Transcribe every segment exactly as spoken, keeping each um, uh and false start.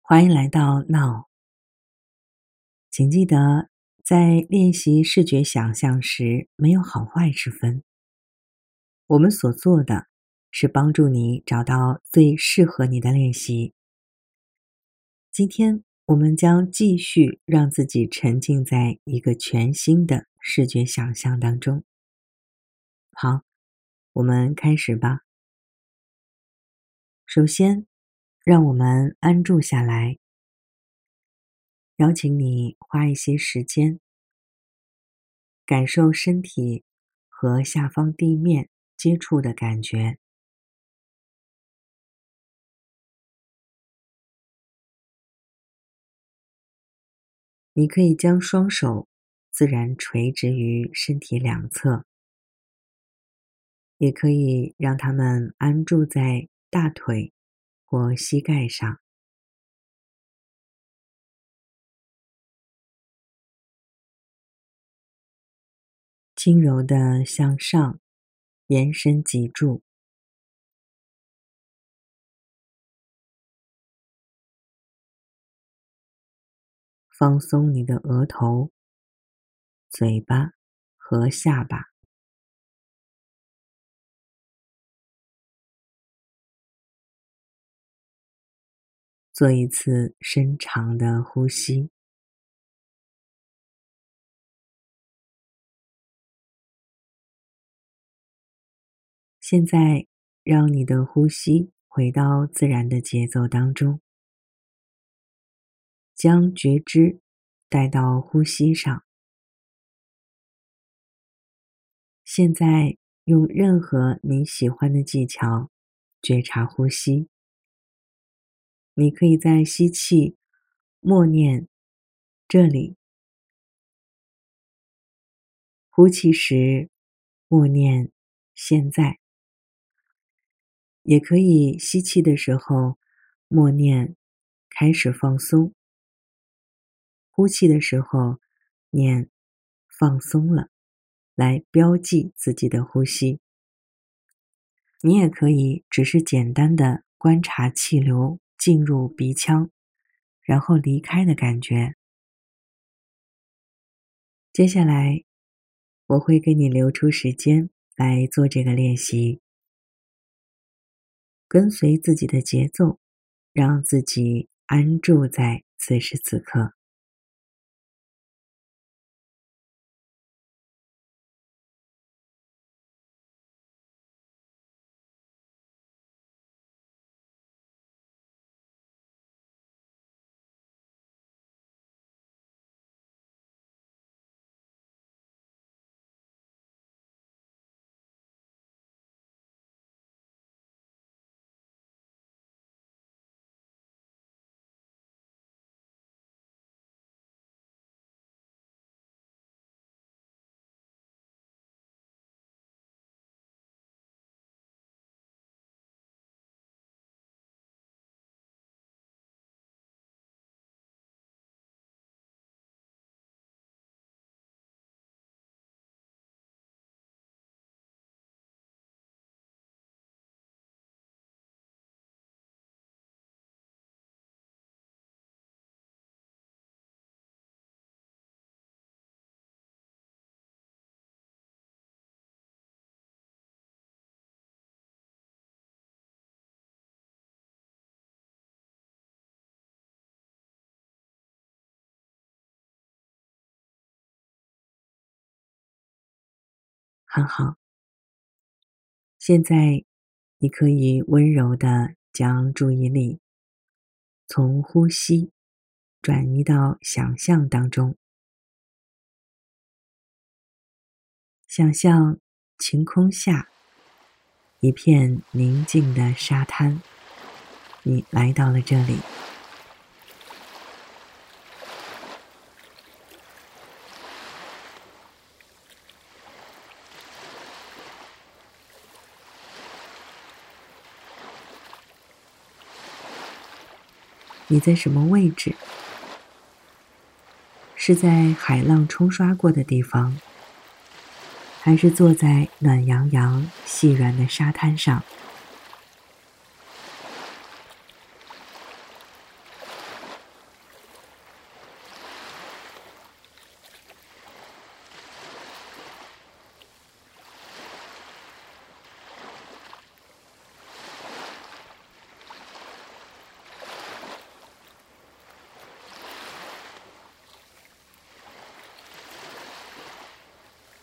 欢迎来到 Now。请记得，在练习视觉想象时，没有好坏之分。我们所做的是帮助你找到最适合你的练习。今天我们将继续让自己沉浸在一个全新的视觉想象当中。好，我们开始吧。首先，让我们安住下来。邀请你花一些时间，感受身体和下方地面接触的感觉。你可以将双手自然垂直于身体两侧，也可以让它们安住在大腿或膝盖上。轻柔地向上延伸脊柱，放松你的额头、嘴巴和下巴。做一次深长的呼吸。现在，让你的呼吸回到自然的节奏当中，将觉知带到呼吸上。现在，用任何你喜欢的技巧觉察呼吸。你可以在吸气默念这里，呼气时默念现在。也可以吸气的时候默念开始放松，呼气的时候念放松了，来标记自己的呼吸。你也可以只是简单的观察气流进入鼻腔，然后离开的感觉。接下来，我会给你留出时间来做这个练习。跟随自己的节奏，让自己安住在此时此刻。很好，现在你可以温柔地将注意力从呼吸转移到想象当中。想象晴空下一片宁静的沙滩，你来到了这里。你在什么位置？是在海浪冲刷过的地方，还是坐在暖洋洋、细软的沙滩上？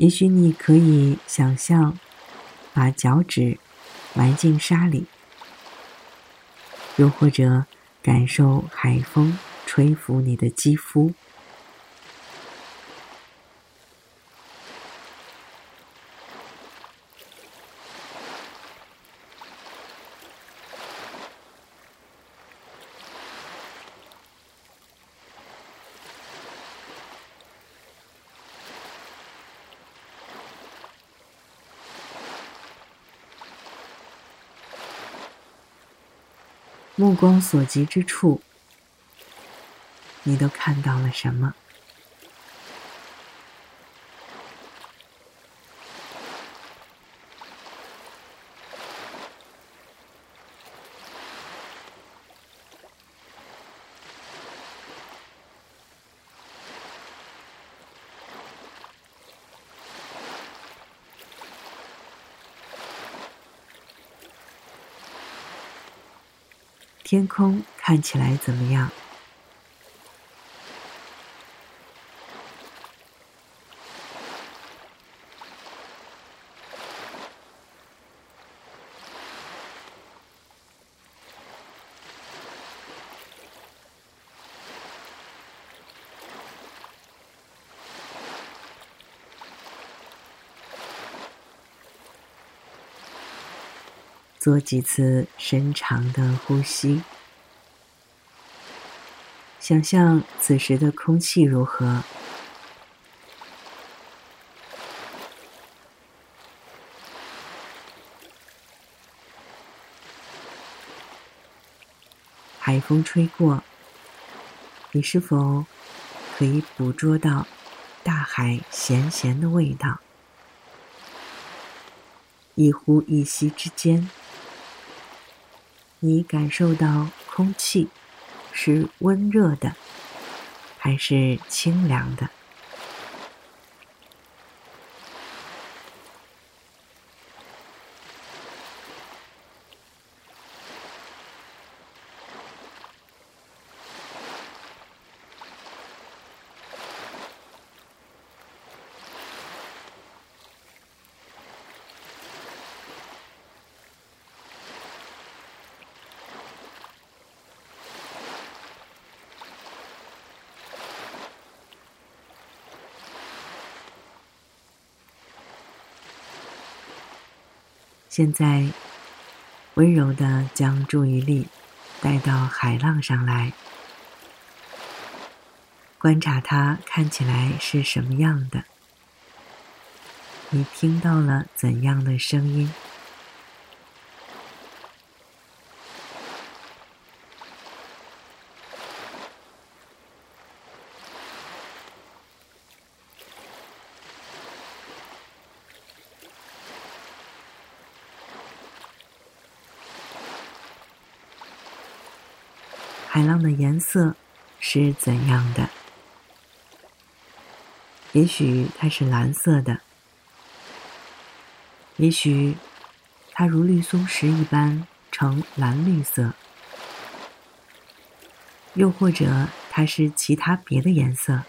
也许你可以想象把脚趾埋进沙里，又或者感受海风吹拂你的肌肤。目光所及之处，你都看到了什么？天空看起来怎么样？做几次深长的呼吸，想象此时的空气如何？海风吹过，你是否可以捕捉到大海咸咸的味道？一呼一吸之间，你感受到空气是温热的，还是清凉的？现在，温柔地将注意力带到海浪上来，观察它看起来是什么样的。你听到了怎样的声音？海浪的颜色是怎样的？也许它是蓝色的，也许它如绿松石一般呈蓝绿色，又或者它是其他别的颜色。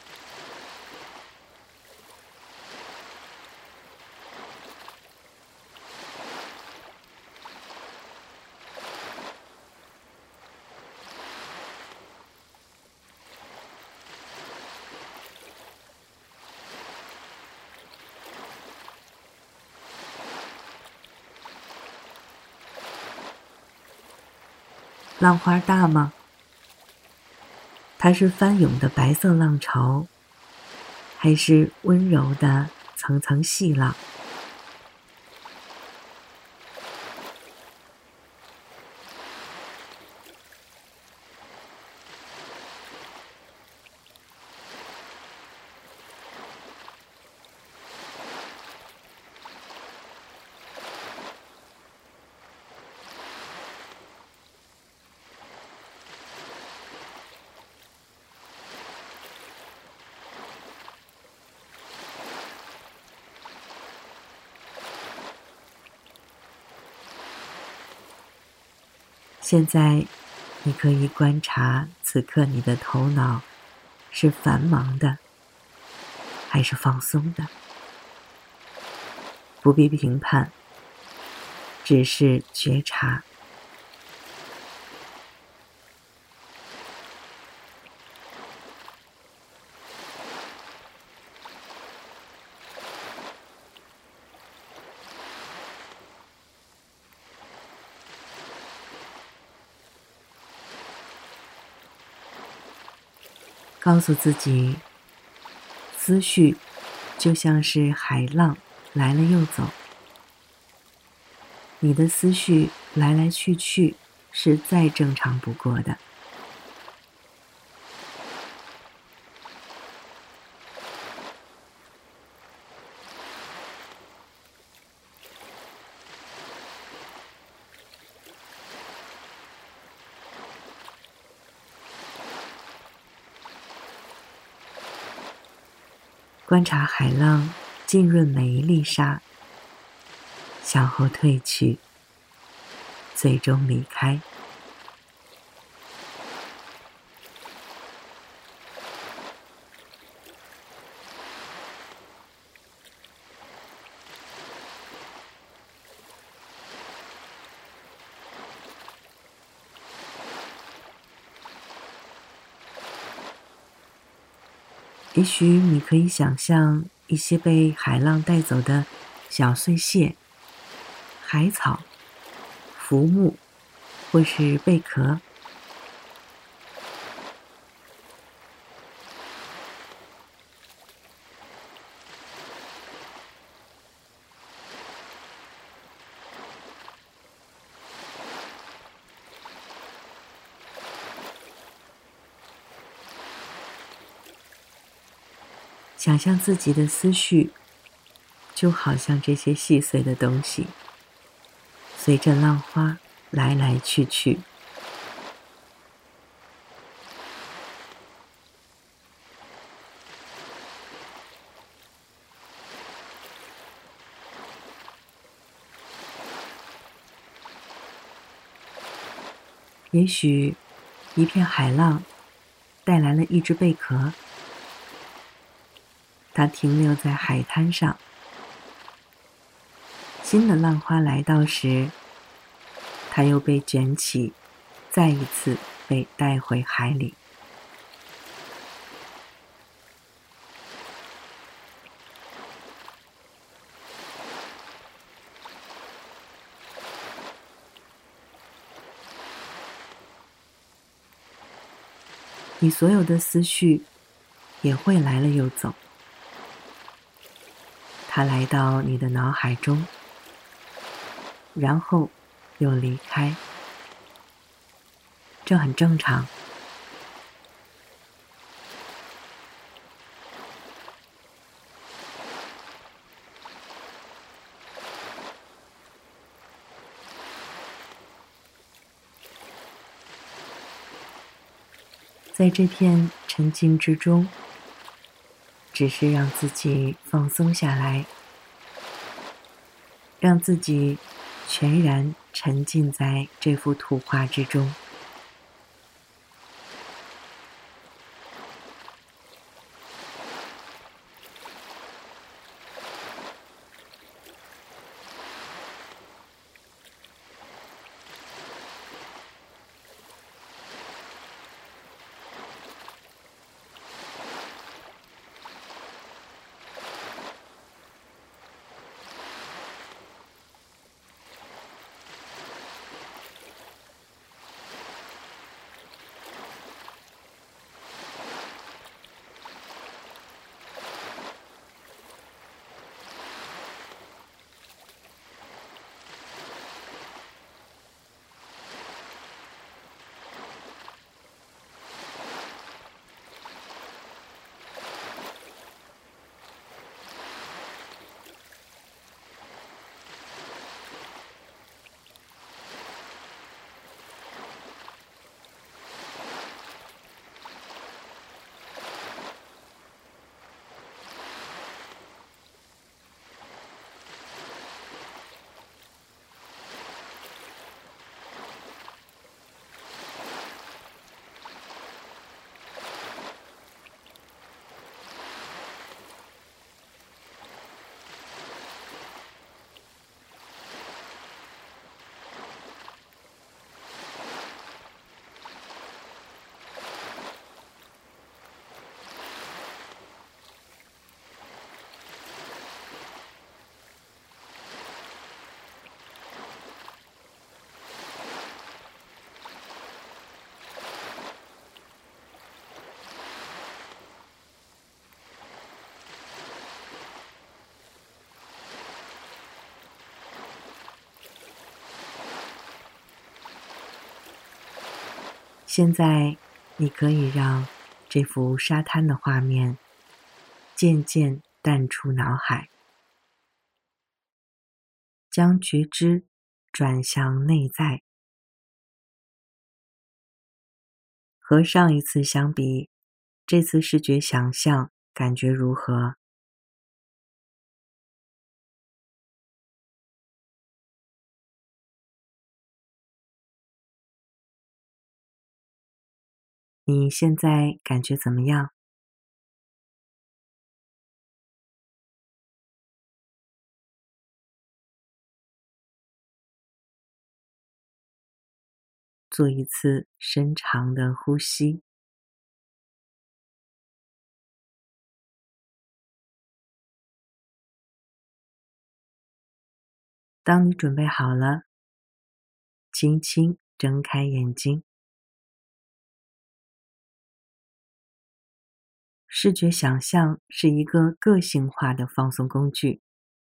浪花大吗？它是翻涌的白色浪潮，还是温柔的层层细浪？现在，你可以观察此刻你的头脑是繁忙的，还是放松的？ 不必评判，只是觉察。告诉自己，思绪就像是海浪，来了又走。你的思绪来来去去，是再正常不过的。观察海浪浸润每一粒沙，向后退去，最终离开。也许你可以想象一些被海浪带走的小碎屑、海草、浮木，或是贝壳。想象自己的思绪，就好像这些细碎的东西，随着浪花来来去去。也许一片海浪带来了一只贝壳，它停留在海滩上。新的浪花来到时，它又被卷起，再一次被带回海里。你所有的思绪也会来了又走，它来到你的脑海中，然后又离开，这很正常。在这片沉静之中，只是让自己放松下来，让自己全然沉浸在这幅图画之中。 现在，你可以让这幅沙滩的画面渐渐淡出脑海，将觉知转向内在。和上一次相比，这次视觉想象感觉如何？你现在感觉怎么样？做一次深长的呼吸。当你准备好了，轻轻睁开眼睛。视觉想象是一个个性化的放松工具，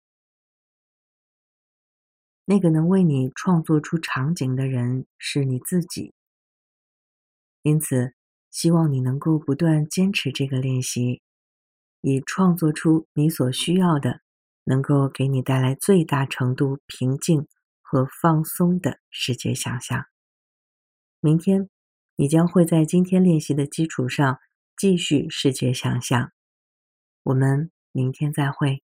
那个能为你创作出场景的人是你自己。因此，希望你能够不断坚持这个练习，以创作出你所需要的，能够给你带来最大程度平静和放松的视觉想象。明天，你将会在今天练习的基础上继续视觉想象。我们明天再会。